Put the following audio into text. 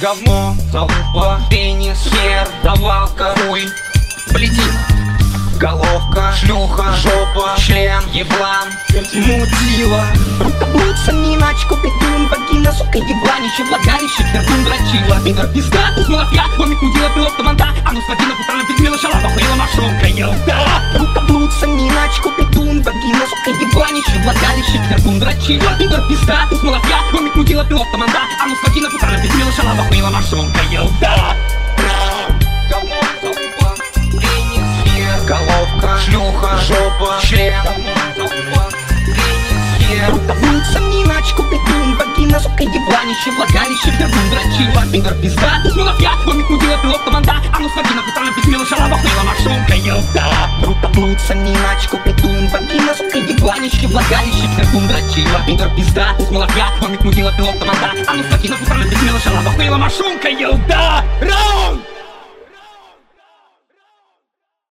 говно, залупа, пенис, хер, давалка, хуй, полетит. Головка, шлюха, жопа, член, еблан, мудила. Рукоблудца, миначку, петун, вагина, сука, ебланище, влагалище, пердун, дрочила. Пидор, пизда, тут малафья, ломик, мудила, пилот, команда. А ну с вагина, путана, пидмила, шалава, хуила, машонка, елда. Рукоблудца, миначку, петун, вагина, сука, ебланище, влагалище, пердун, дрочила. Пидор, пизда, тут малафья, ломик, мудила, пилот, команда. А ну с вагина, путана, пидмила, шалава, хуила, машонка, елда. Головка, шлюха, жопа, член, рукоблудца, миначку, петун, вагина, сука, ебланище, влагалище, пердун, дрочила. Пидор, пизда, тут малафья, ломик, мудила, пилот, команда. А ну с вагина, путана, пидмила, шалава, хуила, машонка, елда. Рукоблудца, миначку, петун, вагина, сука, ебланище, влагалище, пердун, дрочила. Пидор, пизда, тут малафья, ломик, мудила, пилот, команда. А ну с вагина, путана, пидмила, шалава, хуила, машонка, елда.